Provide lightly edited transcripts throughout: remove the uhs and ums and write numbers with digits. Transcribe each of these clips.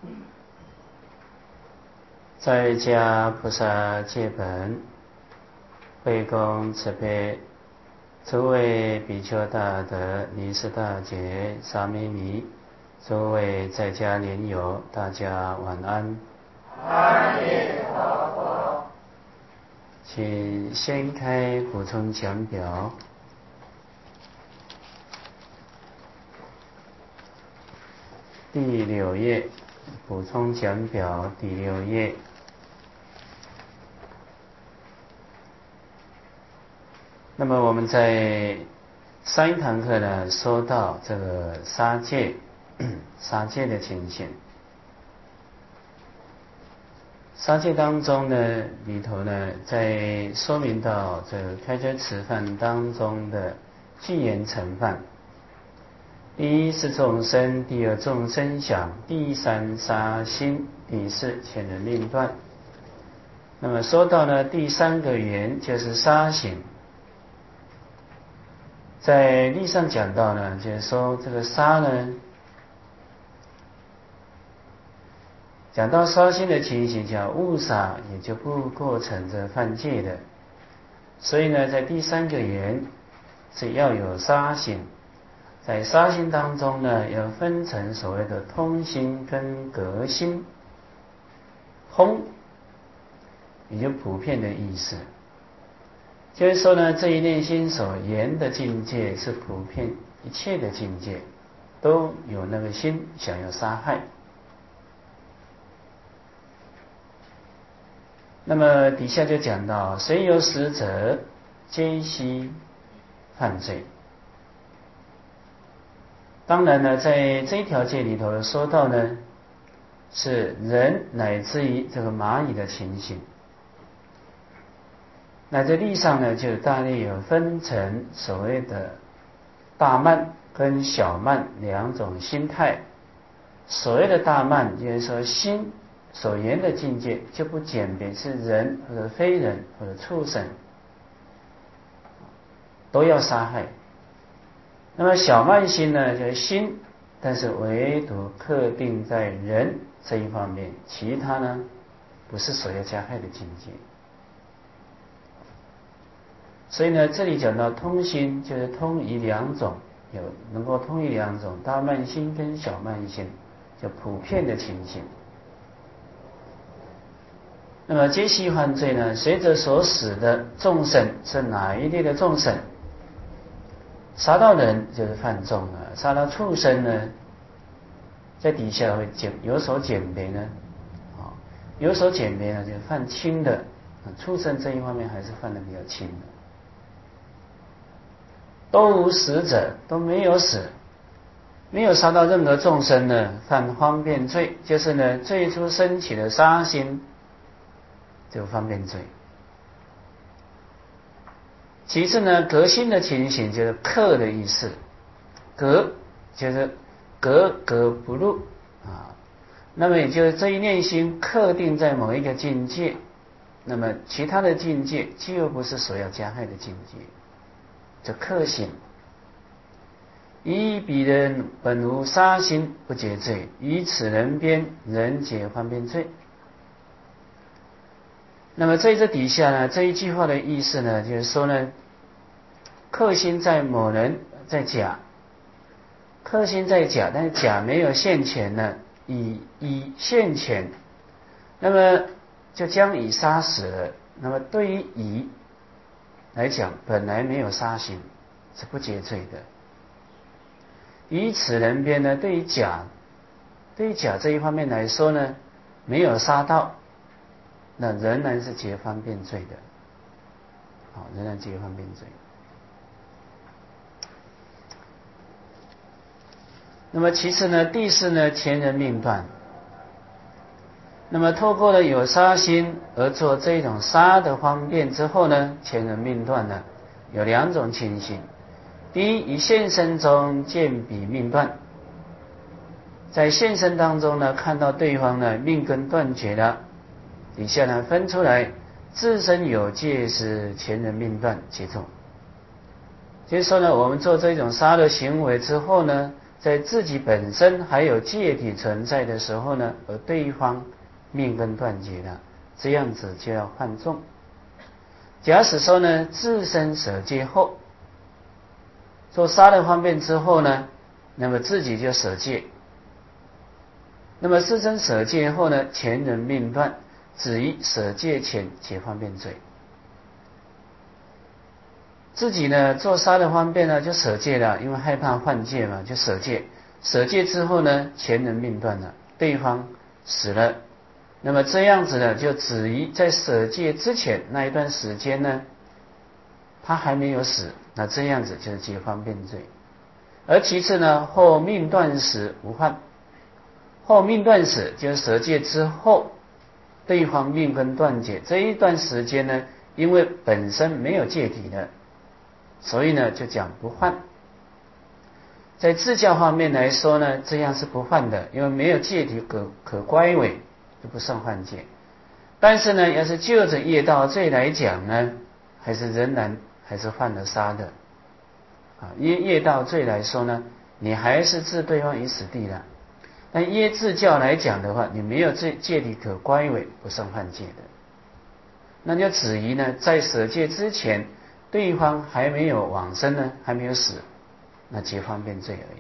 在家菩萨戒本，慧供慈悲，诸位比丘大德、尼师大姐、沙弥尼，诸位在家莲友，大家晚安。 阿弥陀佛。 请掀开补充讲表。第6页，补充讲表第6页。那么我们在上一堂课呢，说到这个杀戒，杀戒的情形。杀戒当中呢，里头呢，在说明到这个开斋持犯当中的具言成犯。第一是众生，第二众生想，第三杀心，第四前人命断。那么说到呢，第3个缘就是杀行。在历上讲到呢，就是说这个杀呢，讲到杀心的情形，叫误杀，也就不构成这犯戒的。所以呢，在第3个缘是要有杀行，在杀心当中呢，要分成所谓的通心跟隔心。通，也就普遍的意思。就是说呢，这一念心所言的境界是普遍一切的境界，都有那个心想要杀害。那么底下就讲到，谁有死者，皆悉犯罪。当然呢，在这一条戒里头说到呢，是人乃至于这个蚂蚁的情形。那在历上呢，就大略有分成所谓的大慢跟小慢2种心态。所谓的大慢，就是说心所言的境界就不鉴别是人或者非人或者畜生，都要杀害。那么小慢心呢，就是心，但是唯独特定在人这一方面，其他呢不是所要加害的境界。所以呢，这里讲到通心，就是通于2种，有能够通于2种，大慢心跟小慢心，就普遍的情形。那么皆悉犯罪呢，随着所使的众生是哪一类的众生？杀到人就是犯重了，杀到畜生呢，在底下会有所减别呢，有所减别呢，就犯轻的，畜生这一方面还是犯的比较轻的。都无死者，都没有死，没有杀到任何众生呢，犯方便罪，就是呢最初升起的杀心，就方便罪。其次呢，隔心的情形就是克的意思，隔就是格格不入啊。那么也就是这一念心克定在某一个境界，那么其他的境界就不是所要加害的境界。这克心，以彼人本无杀心，不解罪；以此人边，人解方便罪。那么在这底下呢，这一句话的意思呢，就是说呢，克心在某人在甲，克心在甲，但是甲没有现前呢，乙现前，那么就将乙杀死了。那么对于乙来讲，本来没有杀心，是不解罪的。以此人边呢，对于甲这一方面来说呢，没有杀到，那仍然是结方便罪的，好，仍然结方便罪。那么其次呢，第4呢，前人命断。那么透过了有杀心而做这种杀的方便之后呢，前人命断呢，有2种情形。第一，以现身中见彼命断，在现身当中呢，看到对方呢命根断绝了，底下呢分出来，自身有戒时前人命断其中。就是说呢，我们做这种杀的行为之后呢， 在自己本身还有戒体存在的时候呢，而对方命根断绝了，这样子就要犯众。假使说呢，自身舍戒后，做杀人方便之后呢，那么自己就舍戒。那么自身舍戒后呢，前人命断，止于舍戒前结方便罪。自己呢做杀人方便呢就舍戒了，因为害怕犯戒嘛，就舍戒。舍戒之后呢，前人命断了，对方死了。那么这样子呢，就止于在舍戒之前那一段时间呢，他还没有死，那这样子就是结方便罪。而其次呢，后命断时无犯。后命断时就是舍戒之后，对方命根断绝这一段时间呢，因为本身没有戒体的，所以呢就讲不犯。在自教方面来说呢，这样是不犯的，因为没有戒体可乖违，就不算犯戒。但是呢，要是就着业道罪来讲呢，还是仍然还是犯了杀的。因业道罪来说呢，你还是置对方于死地的。但耶自教来讲的话，你没有戒体可乖违，不算犯戒的。那就止于呢，在舍戒之前，对方还没有往生呢，还没有死，那结方便罪而已。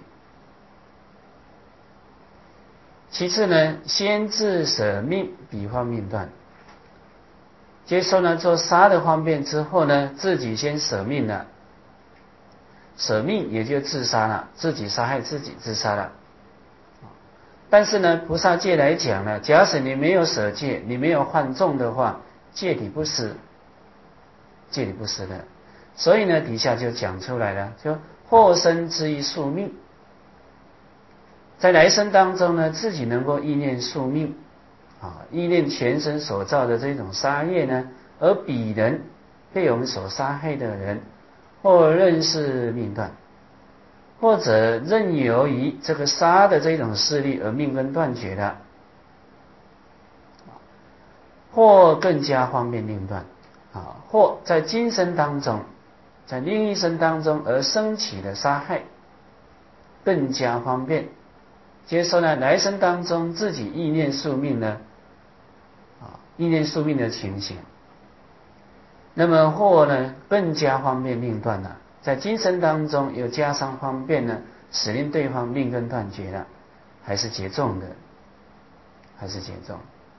其次呢，先自舍命，彼方命断。接受呢做杀的方便之后呢，自己先舍命了。舍命也就自杀了，自己杀害自己，自杀了。但是呢，菩萨戒来讲呢，假使你没有舍戒，你没有犯众的话，戒体不失，戒体不失的。所以呢，底下就讲出来了，就后生之于宿命，在来生当中呢，自己能够意念宿命，意念全身所造的这种杀业呢，而彼人被我们所杀害的人，或认识命断，或者任由于这个杀的这种势力而命根断绝的，或更加方便命断，或在今生当中，在另一生当中而升起的杀害，更加方便。接受呢，来生当中自己意念宿命呢，意念宿命的情形。那么或呢，更加方便命断了，在今生当中又加上方便呢，使令对方命根断绝了，还是结重的，还是结重。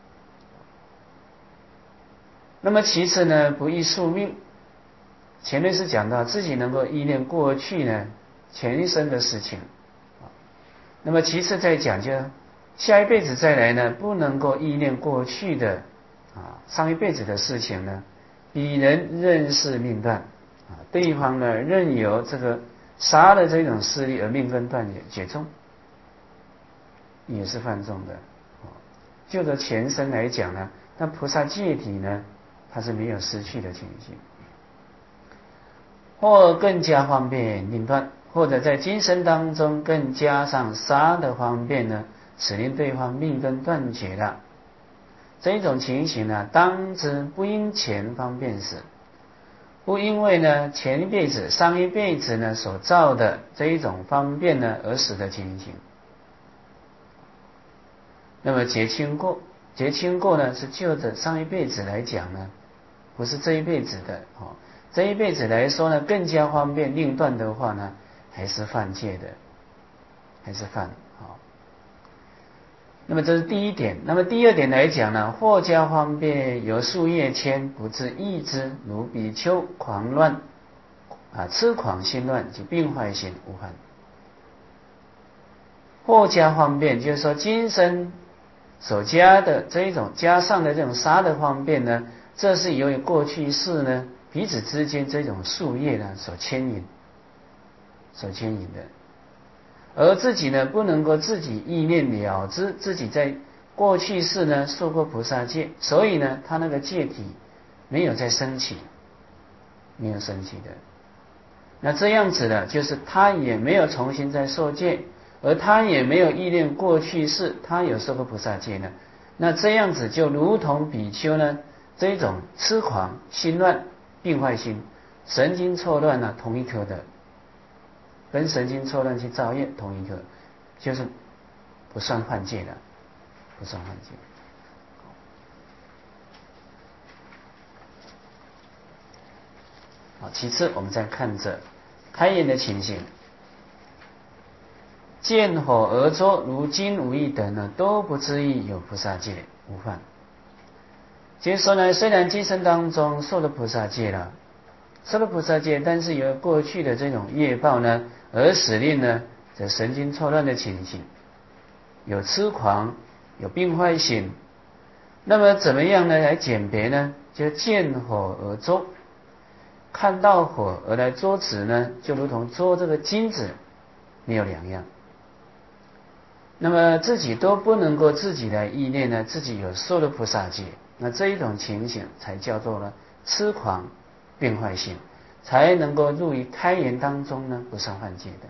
那么其次呢，不依宿命。前面是讲到自己能够意念过去呢前一生的事情，那么其次再讲就下一辈子再来呢，不能够意念过去的上一辈子的事情呢，彼人认识命断，对方呢任由这个杀的这种势力而命根断绝重，也是犯重的。就着前生来讲呢，那菩萨戒体呢，它是没有失去的情形。或更加方便命断，或者在今生当中更加上杀的方便呢，使令对方命根断绝了。这种情形呢，当知不因前方便死，不因为呢前一辈子、上一辈子呢所造的这一种方便呢而死的情形。那么结轻过，结轻过呢是就着上一辈子来讲呢，不是这一辈子的。这一辈子来说呢，更加方便命断的话呢，还是犯戒的，还是犯。那么这是第一点。那么第二点来讲呢，或加方便由树叶牵，不自抑之，如比丘狂乱痴狂心乱及病坏心无犯。或加方便就是说今生所加的这一种加上的这种杀的方便呢，这是由于过去世呢彼此之间这种树叶呢所牵引的，而自己呢不能够自己意念了知自己在过去世呢受过菩萨戒，所以呢他那个戒体没有再升起，没有升起的。那这样子呢，就是他也没有重新再受戒，而他也没有意念过去世他有受过菩萨戒呢，那这样子就如同比丘呢这种痴狂心乱病坏心神经错乱同一颗的，跟神经错乱去造业同一颗， 就是不算犯戒的，不算犯戒。好，其次我们再看着开眼的情形，见火而作，如金无义等呢，都不至于有菩萨戒无犯。就是说呢，虽然今生当中受了菩萨戒了，受了菩萨戒，但是由过去的这种业报呢，而使令呢这神经错乱的情形，有痴狂，有病坏性。那么怎么样呢来鉴别呢？就见火而捉，看到火而来捉子呢，就如同捉这个金子没有两样。那么自己都不能够自己来意念呢，自己有受了菩萨戒，那这一种情形才叫做呢痴狂病坏性，才能够入于开眼当中呢，不算犯戒的。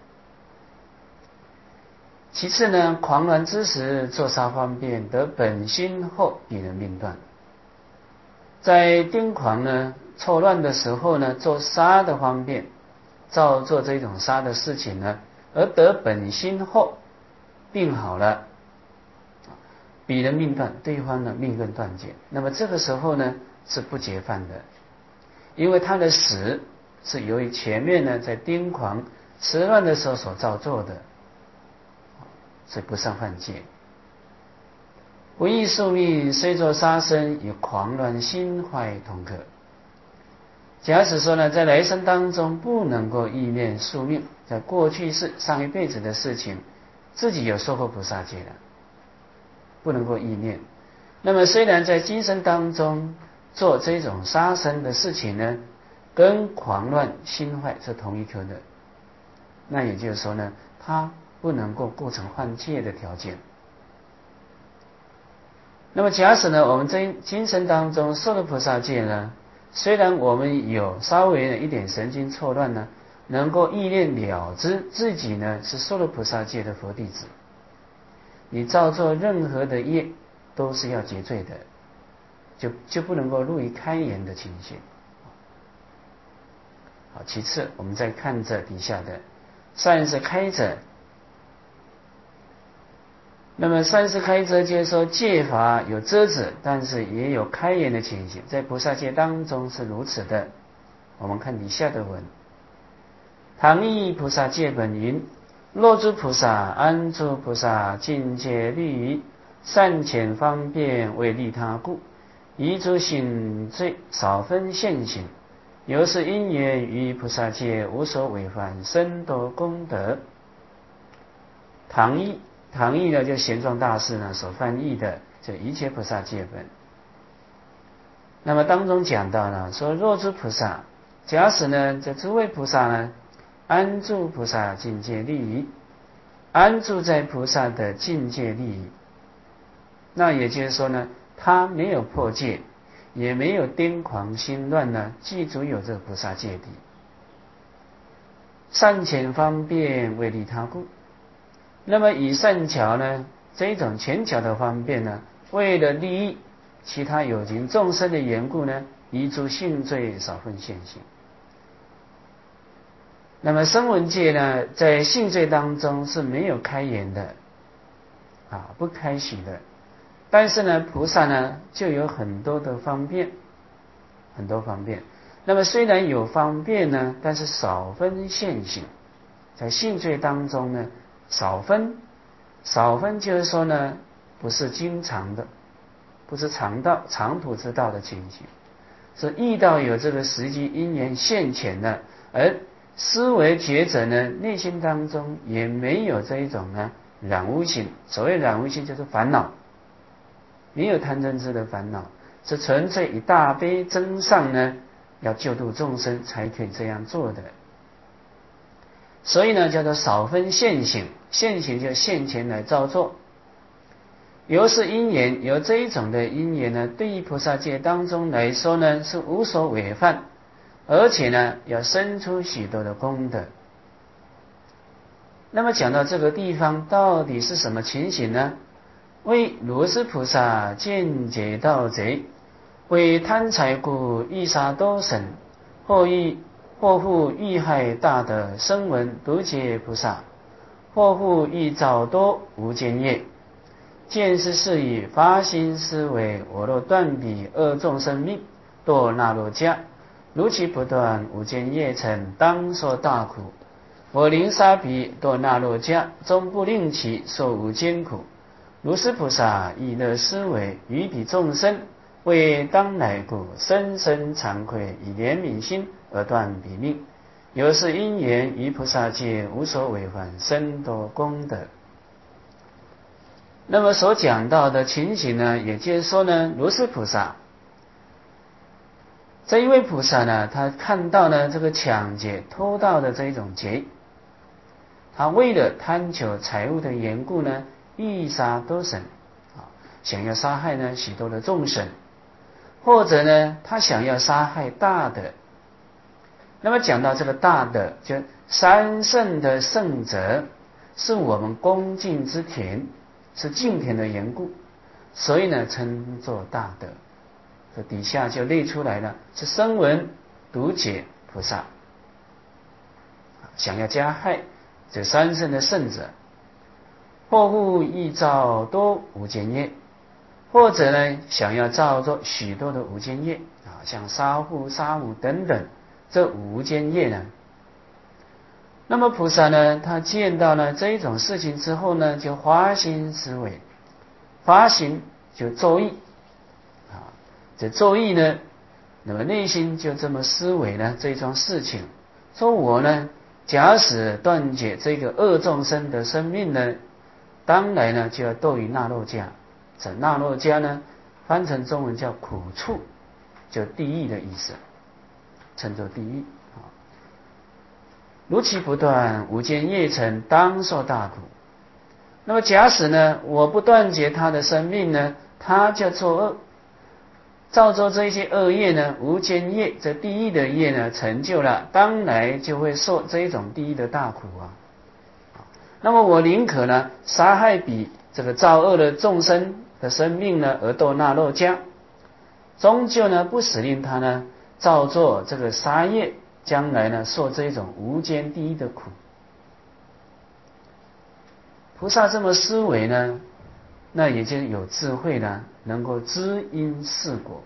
其次呢，狂乱之时作杀方便，得本心后必能命断。在癫狂呢错乱的时候呢，做杀的方便，照做这种杀的事情呢，而得本心后病好了，彼人命断，对方的命根断绝。那么这个时候呢是不结犯的，因为他的死是由于前面呢在癫狂迟乱的时候所造作的，所以不算犯戒。不义宿命虽作杀生，与狂乱心坏同可。假使说呢，在来生当中不能够意念宿命，在过去世上一辈子的事情，自己有受过菩萨戒的，不能够意念。那么虽然在今生当中做这种杀生的事情呢，跟狂乱心坏是同一科的，那也就是说呢，他不能够构成犯戒的条件。那么假使呢，我们在今生当中受了菩萨戒呢，虽然我们有稍微的一点神经错乱呢，能够意念了知自己呢是受了菩萨戒的佛弟子，你造作任何的业都是要结罪的，就不能够入于开眼的情形。好，其次我们再看这底下的善是开者。那么善是开遮，就是说戒法有遮止，但是也有开眼的情形，在菩萨戒当中是如此的。我们看底下的文，唐译菩萨戒本云：若诸菩萨安住菩萨境界律仪，善遣方便为利他故，宜诸行罪少分现行，由是因缘于菩萨戒无所违犯，深得功德。唐译呢，就玄奘大师呢所翻译的这一切菩萨戒本。那么当中讲到呢，说若诸菩萨，假使呢这诸位菩萨呢安住菩萨境界律仪，安住在菩萨的境界律仪，那也就是说呢，他没有破戒，也没有癫狂心乱呢，记足有这个菩萨戒底，善遣方便为利他故。那么以善巧呢这一种前巧的方便呢，为了利益其他有情众生的缘故呢，移诸性罪少分现行。那么声闻戒呢，在性罪当中是没有开言的不开许的，但是呢菩萨呢就有很多的方便，很多方便。那么虽然有方便呢，但是少分现行，在性罪当中呢少分就是说呢，不是经常的，不是长途之道的情形，是遇到有这个实际因缘现前的，而思维觉者呢，内心当中也没有这一种呢染污性。所谓染污性就是烦恼，没有贪嗔痴的烦恼，是纯粹以大悲真上呢，要救度众生才可以这样做的。所以呢叫做少分现行，现行就现前来造作。由是因缘，由这一种的因缘呢，对于菩萨戒当中来说呢，是无所违犯，而且呢要生出许多的功德。那么讲到这个地方，到底是什么情形呢？为如是菩萨见解盗贼，为贪财故欲杀多神，或复欲害大德声闻独觉菩萨， 或复欲造多无间业。见是是以发心思维，我若断彼恶众生命，堕那罗迦，如其不断无间业尘，当受大苦。我宁杀彼堕那罗迦，终不令其受无间苦。如是菩萨亦乐思维，于彼众生为当来故，深深惭愧，以怜悯心而断彼命。由是因缘，于菩萨界无所违反，深多功德。那么所讲到的情形呢，也就是说呢，如是菩萨这一位菩萨呢，他看到呢这个抢劫偷盗的这一种劫，他为了贪求财物的缘故呢，欲杀多生，想要杀害呢许多的众生，或者呢他想要杀害大的。那么讲到这个大的，就三圣的圣者，是我们恭敬之田，是敬田的缘故，所以呢称作大德。这底下就列出来了，是声闻独解菩萨想要加害这三圣的圣者，或复欲造多无间业，或者呢想要造作许多的无间业像杀父杀母等等这无间业呢。那么菩萨呢，他见到呢这一种事情之后呢，就发心思维，发心就作意这作意呢，那么内心就这么思维呢这桩事情，说我呢假使断绝这个恶众生的生命呢，当来呢就要堕于那罗迦。这那罗迦呢翻成中文叫苦处，就地狱的意思，称作地狱。如其不断无间业尘，当受大苦。那么假使呢我不断绝他的生命呢，他就作恶，造作这些恶业呢，无间业这地狱的业呢成就了，当来就会受这一种地狱的大苦那么我宁可呢杀害彼这个造恶的众生的生命呢，而堕那罗迦，终究呢不使令他呢造作这个杀业，将来呢受这一种无间地狱的苦。菩萨这么思维呢，那也就有智慧呢，能够知因识果，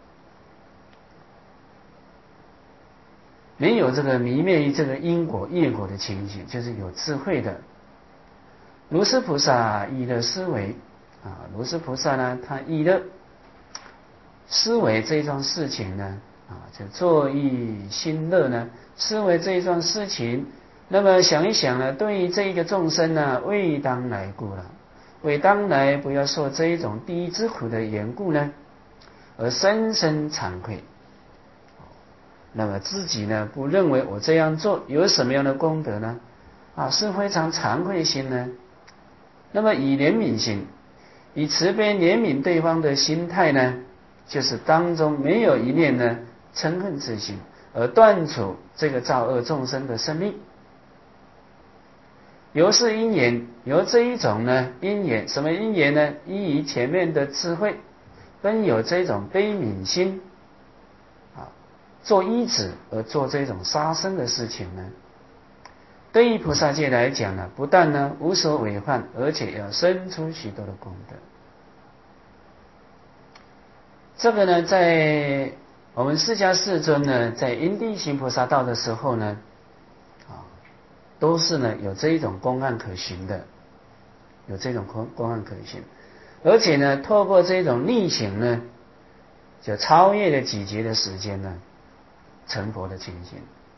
没有这个迷灭于这个因果业果的情形，就是有智慧的。如是菩萨亦乐思维如是菩萨呢，他亦乐思维这一桩事情呢就作意心乐呢，思维这一桩事情，那么想一想呢，对于这一个众生呢，为当来故了，为当来不要受这一种地狱之苦的缘故呢，而深深惭愧。那么自己呢，不认为我这样做有什么样的功德呢？是非常惭愧心呢。那么以怜悯心，以慈悲怜悯对方的心态呢，就是当中没有一念呢嗔恨之心，而断除这个造恶众生的生命。由是因缘，由这一种呢因缘，什么因缘呢？依于前面的智慧，跟有这种悲悯心做依止而做这种杀生的事情呢，对于菩萨界来讲呢，不但呢无所违犯，而且要生出许多的功德。这个呢，在我们释迦世尊呢，在因地行菩萨道的时候呢，都是呢有这一种公案可循的，有这种公案可循，而且呢，透过这种逆行呢，就超越了几劫的时间呢，成佛的情形。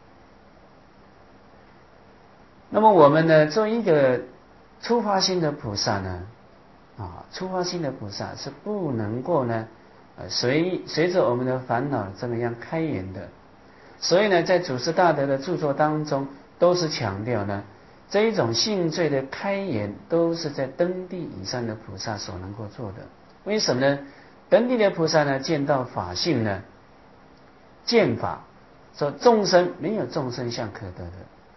那么我们呢，做一个初发心的菩萨呢，初发心的菩萨是不能够呢，随着我们的烦恼这么样开源的。所以呢，在祖师大德的著作当中，都是强调呢，这一种性罪的开源，都是在登地以上的菩萨所能够做的。为什么呢？登地的菩萨呢，见到法性呢，见法，说众生没有众生相可得的。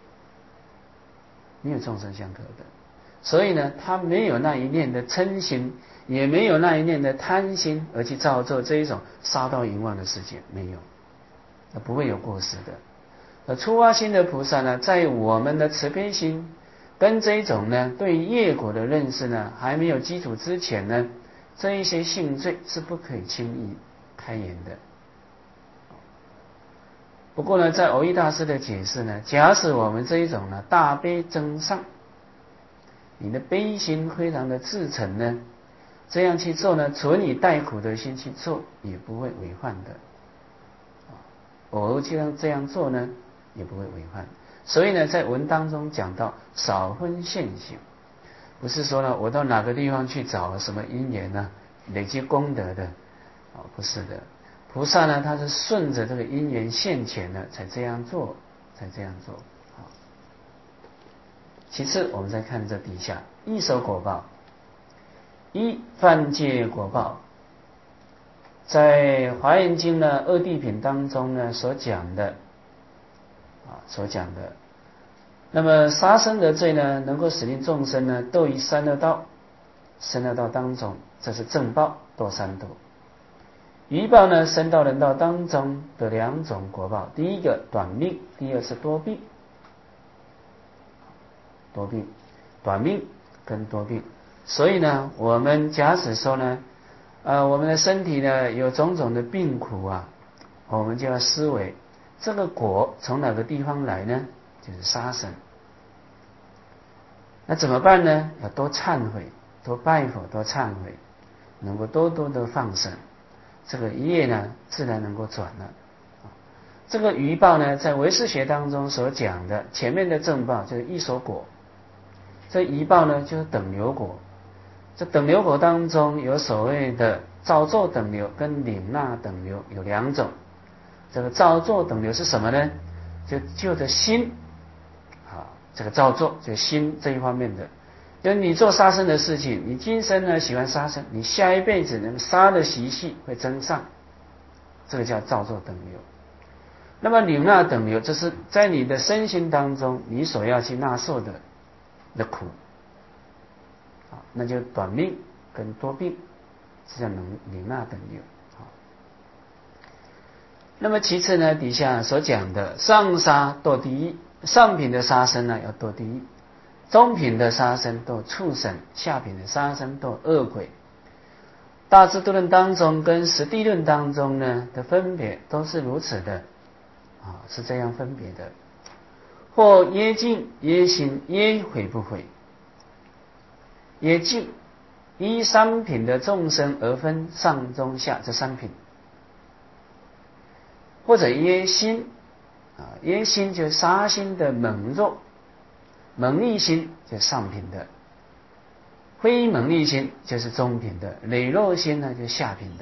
没有众生相可得，所以呢，他没有那一念的嗔心，也没有那一念的贪心，而去造作这一种杀盗淫妄的事情，没有，不会有过失的。初发心的菩萨呢，在我们的慈悲心跟这一种呢对业果的认识呢还没有基础之前呢，这一些性罪是不可以轻易开言的。不过呢，在蕅益大师的解释呢，假使我们这一种呢大悲增上，你的悲心非常的至诚呢，这样去做呢，存以待苦的心去做，也不会违犯的。偶尔这样做呢，也不会违犯。所以呢，在文当中讲到少分现行，不是说呢，我到哪个地方去找什么因缘呢，累积功德的，不是的。菩萨呢，他是顺着这个因缘现前呢，才这样做。其次，我们再看这底下一手果报，一犯戒果报，在华严经呢二谛品当中呢所讲的。那么杀生的罪呢，能够使令众生呢堕于三恶道，三恶道当中，这是正报堕三途。余报呢，生到人道当中的两种果报，第一个短命，第二是多病。短命跟多病。所以呢，我们假使说呢，我们的身体呢有种种的病苦啊，我们就要思维这个果从哪个地方来呢？就是杀生。那怎么办呢？要多忏悔，多拜佛，多忏悔，能够多多的放生，这个业呢自然能够转了。这个余报呢，在唯识学当中所讲的前面的正报就是一所果，这余报呢就是等流果。这等流果当中有所谓的造作等流跟领纳等流有两种。这个造作等流是什么呢？就着心这个造作就心这一方面的，就是你做杀生的事情，你今生呢喜欢杀生，你下一辈子呢杀的习气会增上，这个叫造作等流。那么领纳等流，这是在你的身心当中你所要去纳受的苦，那就短命跟多病，这叫领纳等流。那么其次呢，底下所讲的上杀堕地狱，上品的杀生呢要堕地狱，中品的杀生堕畜生，下品的杀生堕恶鬼。大智度论当中跟实地论当中呢的分别都是如此的，是这样分别的。或耶尽耶心耶悔不悔，耶尽依三品的众生而分上中下这三品，或者耶心耶心就是杀心的猛弱，猛戾心就是上品的，非猛戾心就是中品的，磊落心呢就是下品的。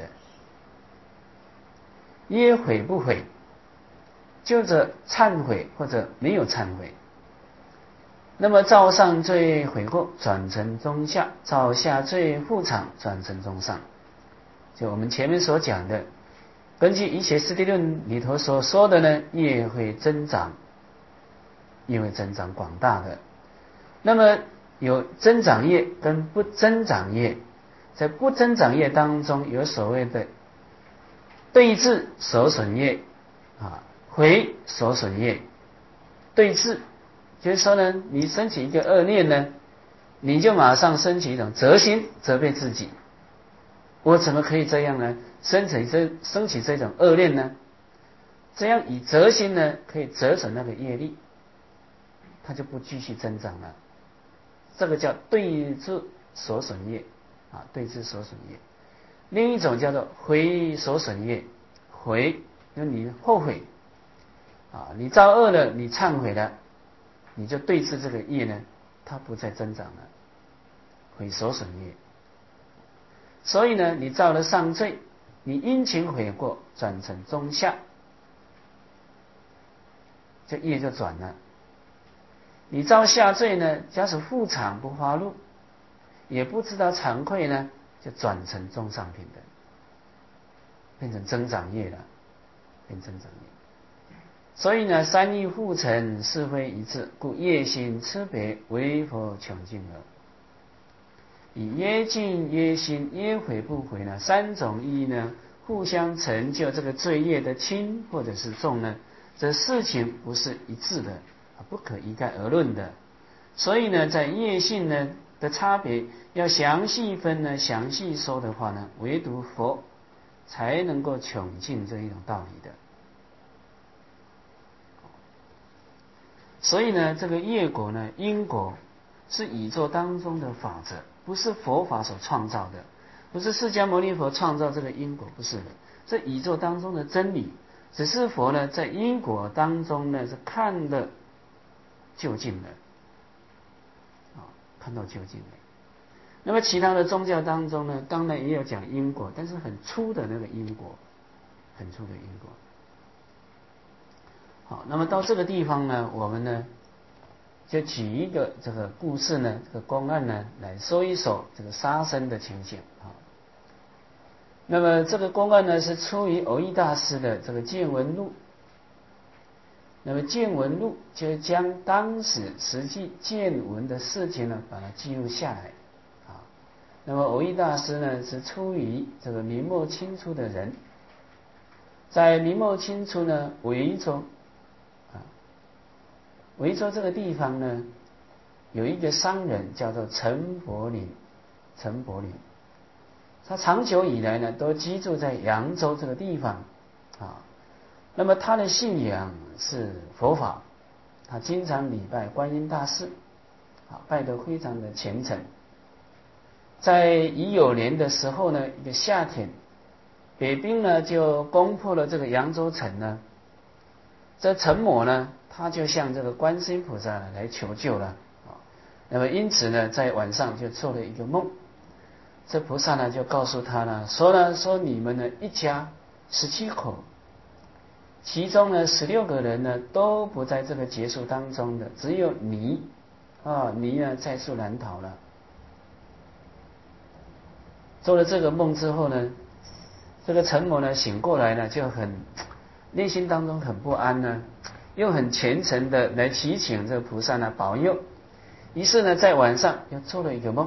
耶悔不悔，就着忏悔或者没有忏悔。那么造上罪悔过转成中下，造下罪复偿转成中上。就我们前面所讲的，根据《一切实地论》里头所说的呢，业会增长，业会增长广大的。那么有增长业跟不增长业，在不增长业当中有所谓的对治所损业回所损业。对治就是说呢，你升起一个恶念呢，你就马上升起一种责心，责备自己，我怎么可以这样呢？升起这种恶念呢？这样以责心呢，可以折损那个业力，它就不继续增长了。这个叫对治所损业对治所损业。另一种叫做回所损业，回就你后悔你造恶了，你忏悔了，你就对治这个业呢，它不再增长了，回所损业。所以呢，你造了上罪，你因情悔过，转成中下，这业就转了。你造下罪呢，假使复偿不发怒，也不知道惭愧呢，就转成中上品的，变成增长业了，变增长业。所以呢，三义互成，是非一致，故业心差别，为佛穷尽耳。以耶尽耶心耶悔不悔呢三种意义呢，互相成就这个罪业的轻或者是重呢，这事情不是一致的，不可一概而论的。 所以呢，在业性呢的差别要详细分呢，详细说的话呢，唯独佛才能够穷尽这一种道理的。所以呢，这个业果呢，因果是宇宙当中的法则，不是佛法所创造的，不是释迦牟尼佛创造这个因果，不是的，这宇宙当中的真理。只是佛呢，在因果当中呢，是看得究竟的，看到究竟的。那么其他的宗教当中呢，当然也有讲因果，但是很粗的那个因果，很粗的因果。好，那么到这个地方呢，我们呢就举一个这个故事呢，这个公案呢，来说一说这个杀生的情形啊。那么这个公案呢，是出于蕅益大师的这个见闻录。那么见闻录就将当时实际见闻的事情呢，把它记录下来啊。那么蕅益大师呢，是出于这个明末清初的人，在明末清初呢，维州这个地方呢，有一个商人叫做陈柏霖，他长久以来呢，都居住在扬州这个地方啊。那么他的信仰是佛法，他经常礼拜观音大士啊，拜得非常的虔诚。在乙酉年的时候呢，一个夏天，北兵呢就攻破了这个扬州城呢。这陈某呢，他就向这个观世音菩萨来求救了啊。那么因此呢，在晚上就做了一个梦，这菩萨呢就告诉他呢，说你们呢一家17口，其中呢16个人呢都不在这个劫数当中的，只有你呢在宿难逃了。做了这个梦之后呢，这个陈某呢醒过来呢，就内心当中很不安呢，又很虔诚的来祈请这个菩萨呢保佑。于是呢，在晚上又做了一个梦，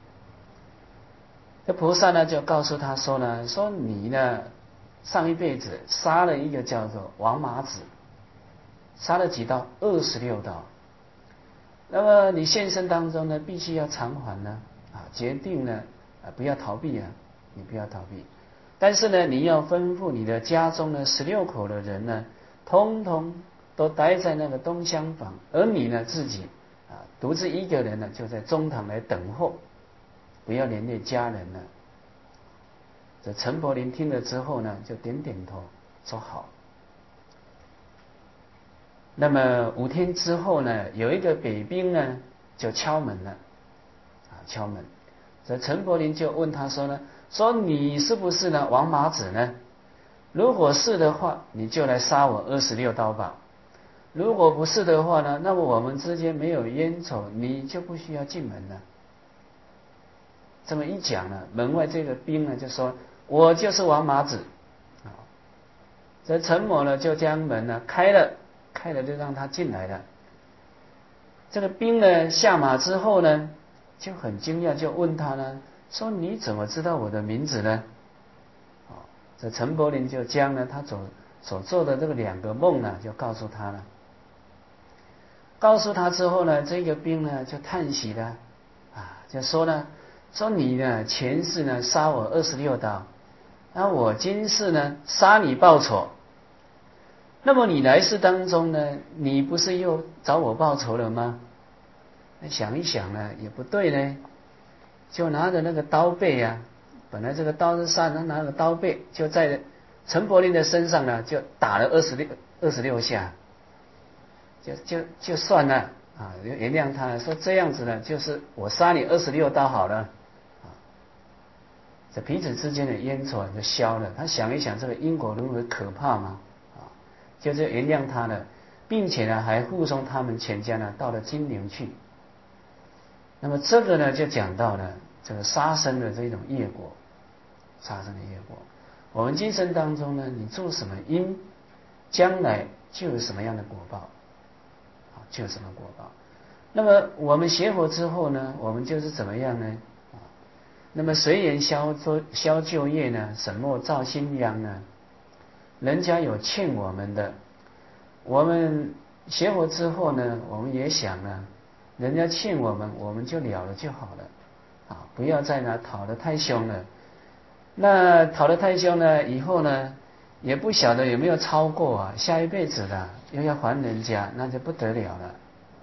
这菩萨呢就告诉他说你呢上一辈子杀了一个叫做王麻子，杀了几刀？26刀。那么你现生当中呢，必须要偿还呢决定呢不要逃避你不要逃避。但是呢，你要吩咐你的家中呢16口的人呢，通通都待在那个东厢房，而你呢自己独自一个人呢就在中堂来等候，不要连累家人了。这陈柏霖听了之后呢，就点点头说好。那么5天之后呢，有一个北兵呢就敲门了敲门。这陈柏霖就问他说你是不是呢王麻子呢？如果是的话，你就来杀我26刀吧。如果不是的话呢，那么我们之间没有冤仇，你就不需要进门了。这么一讲呢，门外这个兵呢就说我就是王麻子这陈某呢就将门呢开了就让他进来了。这个兵呢下马之后呢，就很惊讶，就问他呢说你怎么知道我的名字呢？这陈柏霖就将呢他所做的这个2个梦呢就告诉他了。告诉他之后呢，这个兵呢就叹息了就说你呢前世呢杀我26刀，那我今世呢杀你报仇。那么你来世当中呢，你不是又找我报仇了吗？想一想呢，也不对呢，就拿着那个刀背本来这个刀是杀人，拿个刀背就在陈柏霖的身上呢，就打了26下，就算了原谅他了，说这样子呢，就是我杀你26刀好了这彼此之间的冤仇就消了。他想一想这个因果轮回可怕吗？就是原谅他了，并且呢还护送他们全家呢到了金陵去。那么这个呢就讲到了这个杀生的这种业果，我们今生当中呢，你做什么因，将来就有什么样的果报就有什么果报。那么我们学佛之后呢，我们就是怎么样呢那么随缘消旧业呢，什么造新殃呢？人家有欠我们的，我们学佛之后呢，我们也想呢， 人家欠我们，我们就了了就好了，啊，不要再讨得太凶了。那讨得太凶呢，以后呢，也不晓得有没有超过啊，下一辈子的又要还人家，那就不得了了。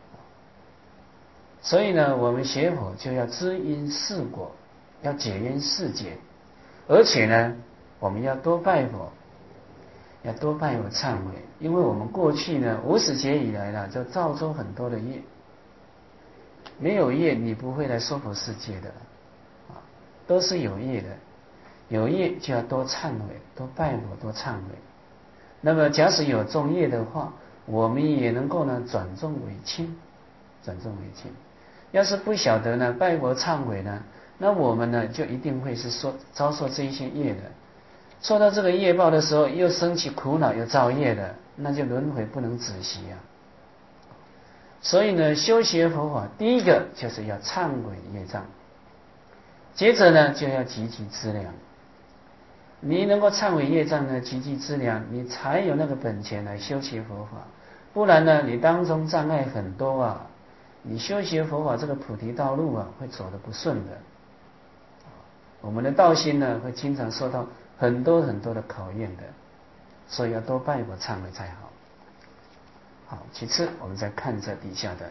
所以呢，我们学佛就要知因释果，要解因释结，而且呢，我们要多拜佛，要多拜佛忏悔，因为我们过去呢无始劫以来呢，就造作很多的业，没有业你不会来娑婆世界的，啊，都是有业的，有业就要多忏悔，多拜佛，多忏悔。那么假使有重业的话，我们也能够呢转重为轻，转重为轻。要是不晓得呢拜佛忏悔呢，那我们呢就一定会是遭受这一些业的。受到这个业报的时候，又生起苦恼，又造业的，那就轮回不能止息啊。所以呢，修学佛法，第一个就是要忏悔业障，接着呢就要积极资粮。你能够忏悔业障呢，积极资粮，你才有那个本钱来修学佛法。不然呢，你当中障碍很多啊，你修学佛法这个菩提道路啊，会走得不顺的。我们的道心呢，会经常受到很多很多的考验的，所以要多拜佛忏悔才好。好，其次我们再看这底下的。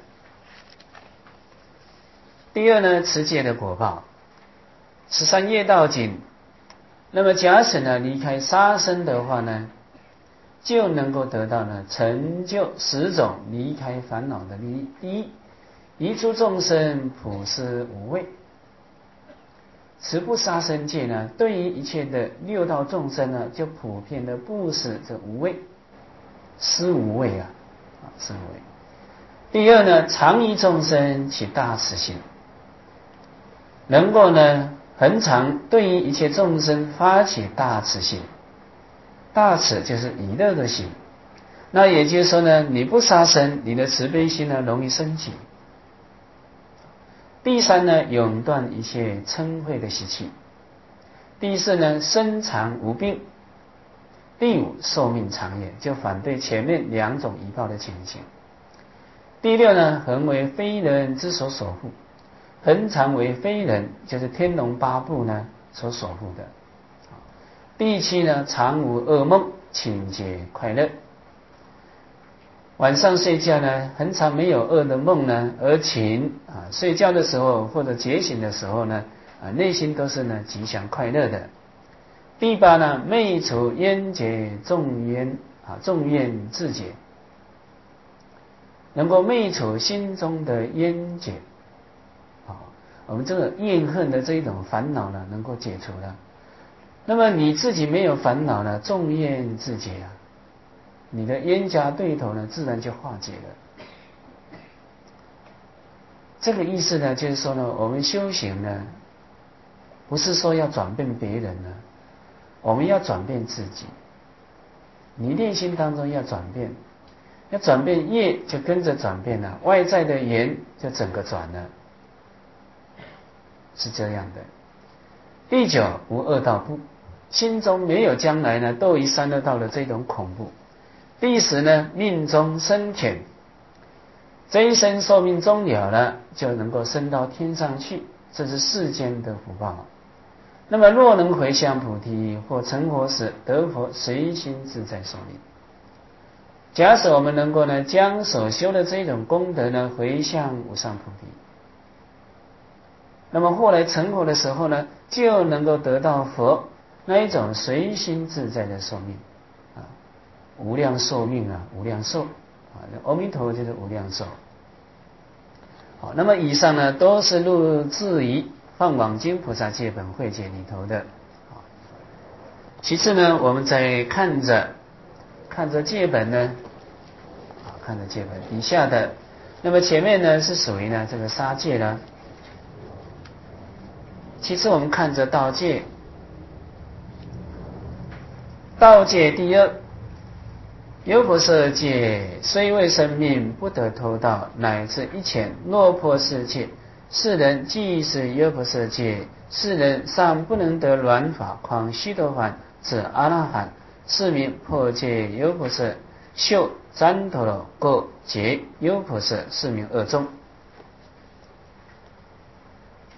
第二呢，持戒的果报，13业道经。那么假使呢离开杀生的话呢，就能够得到呢成就10种离开烦恼的利益。第一，移除众生，普施无畏。持不杀生戒呢，对于一切的六道众生呢，就普遍的布施这无畏，施无畏啊，施无畏。第二呢，常于众生起大慈心，能够呢恒常对于一切众生发起大慈心。大慈就是以乐的心，那也就是说呢，你不杀生，你的慈悲心呢容易升起。第三呢，永断一切嗔恚的习气。第四呢，身长无病。第五，寿命长远，就反对前面2种遗报的情形。第六呢，恒为非人之所守护，恒常为非人，就是天龙八部呢所守护的。第七呢，常无噩梦，清洁快乐。晚上睡觉呢，很常没有噩的梦呢，而且睡觉的时候或者觉醒的时候呢，内心都是呢吉祥快乐的。第八呢，灭除冤结众冤，众怨自解，能够灭除心中的冤结，我们这个怨恨的这一种烦恼呢，能够解除了。那么你自己没有烦恼呢，众怨自解啊，你的冤家对头呢，自然就化解了。这个意思呢，就是说呢，我们修行呢，不是说要转变别人呢，我们要转变自己。你内心当中要转变，要转变业就跟着转变了，外在的缘就整个转了，是这样的。第9，无恶道怖，心中没有将来呢堕于三恶道的这种恐怖。第10呢，命中升天，这一生寿命终了了，就能够升到天上去，这是世间的福报。那么若能回向菩提或成佛时，得佛随心自在寿命。假使我们能够呢将所修的这种功德呢回向无上菩提，那么后来成佛的时候呢，就能够得到佛那一种随心自在的寿命啊，无量寿命啊，无量寿啊，阿弥陀佛就是无量寿。好，那么以上呢都是录自于《放网经菩萨戒本汇解》里头的。其次呢，我们再看着戒本呢，看着戒本底下的，那么前面呢是属于呢这个杀戒呢。其次我们看着道戒，道戒第2，优婆塞戒，虽为生命，不得偷盗，乃至一钱，若破世界，世人既是优婆塞戒，世人尚不能得鸾法，况须陀洹至阿那含，是名破戒优婆塞，修旃陀罗各戒优婆塞，是名2宗。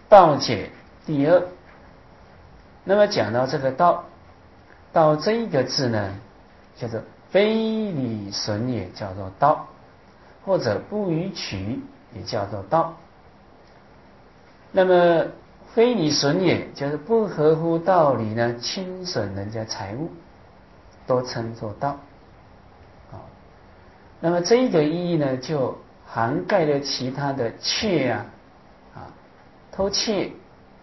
道解第二。那么讲到这个道这一个字呢，叫做非理损也，叫做道，或者不逾矩也叫做道。那么非理损也，就是不合乎道理呢，侵损人家财物，都称作盗。那么这一个意义呢，就涵盖了其他的窃偷窃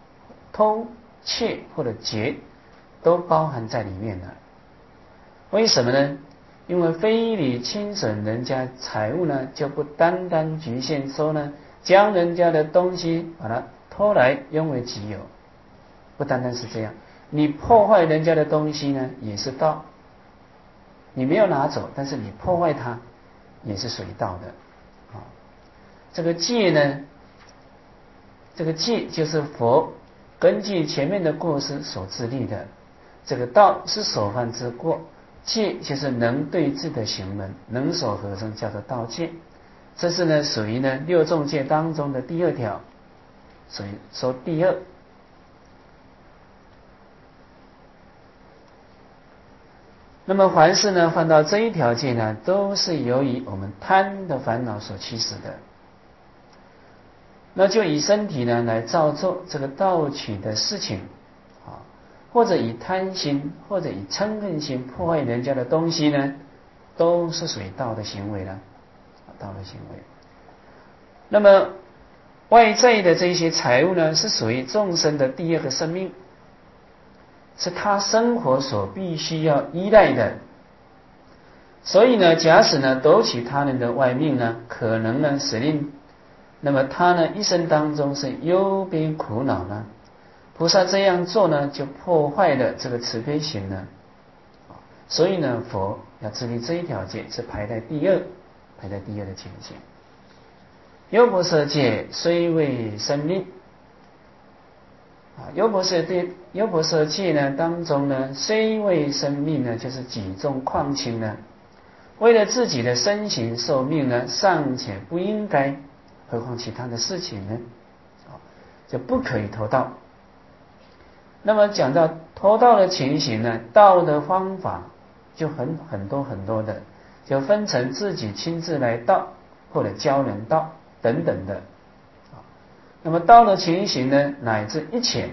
或者劫，都包含在里面了。为什么呢？因为非礼侵损人家财物呢，就不单单局限说呢，将人家的东西把它偷来用为己有，不单单是这样，你破坏人家的东西呢，也是盗。你没有拿走，但是你破坏它，也是属于盗的。这个戒呢，这个戒就是佛根据前面的过失所自立的，这个道是所犯之过，戒就是能对治的行门，能所合称，叫做道戒。这是呢属于呢六众戒当中的第二条，所以说第二。那么凡是呢犯到这一条戒呢，都是由于我们贪的烦恼所驱使的。那就以身体呢来造作这个盗取的事情，或者以贪心或者以嗔恨心破坏人家的东西呢，都是属于盗的行为了，盗的行为。那么外在的这些财物呢，是属于众生的第二个生命，是他生活所必须要依赖的。所以呢，假使呢夺取他人的外命呢，可能呢使令那么他呢一生当中是忧悲苦恼呢。菩萨这样做呢，就破坏了这个慈悲心呢。所以呢，佛要自立这一条戒，是排在第二的情形。优婆塞戒虽为生命，优婆塞戒呢当中呢，虽为生命呢，就是举重况轻呢，为了自己的身形寿命呢，尚且不应该，何况其他的事情呢？就不可以偷盗。那么讲到偷盗的情形呢，盗的方法就很多的，就分成自己亲自来盗，或者教人盗等等的。那么盗的情形呢，乃至一钱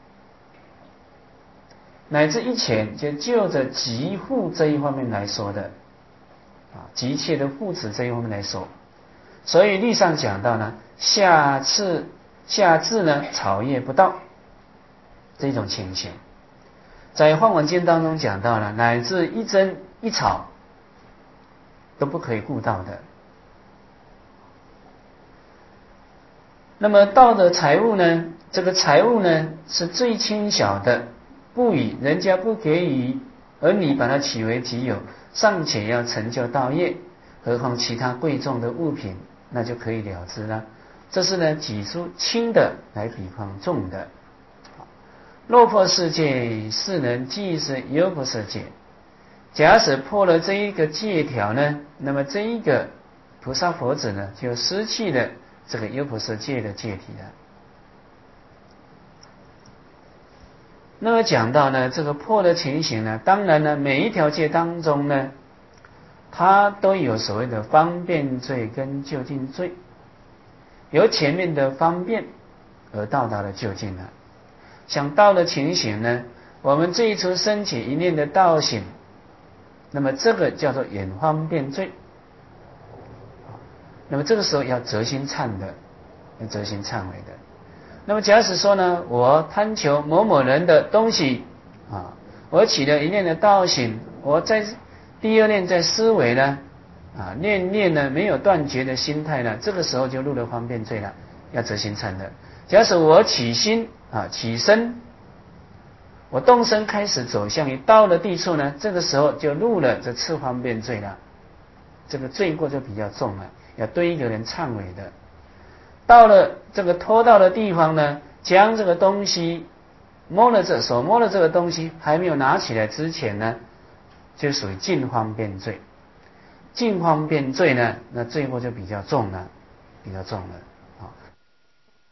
就着急护这一方面来说的，急切的护持这一方面来说。所以律上讲到呢，夏至呢草叶不盗这种情形，在换网经当中讲到了，乃至一针一草都不可以顾盗的。那么盗的财物呢，这个财物呢是最轻小的，不以人家不给予，而你把它取为己有，尚且要成就道业，何况其他贵重的物品，那就可以了之了。这是呢举出轻的来比方重的。落魄世界是能即是优婆塞戒。假使破了这一个戒条呢，那么这一个菩萨佛子呢，就失去了这个优婆塞戒的戒体了。那么讲到呢这个破的情形呢，当然呢每一条戒当中呢，它都有所谓的方便罪跟究竟罪，由前面的方便而到达了究竟了。想到的情形呢，我们最初升起一念的道行，那么这个叫做远方便罪。那么这个时候要责心忏的，要责心忏悔的。那么假使说呢，我贪求某某人的东西我起了一念的道行，我在第二念在思维呢念呢没有断绝的心态呢，这个时候就入了方便罪了，要责心忏的。假使我起心起身，我动身开始走向于到了地处呢，这个时候就入了这次方便罪了，这个罪过就比较重了，要对一个人忏悔的。到了这个偷盗的地方呢，将这个东西手摸了这个东西还没有拿起来之前呢，就属于近方便罪。近方便罪呢，那罪过就比较重了，比较重了。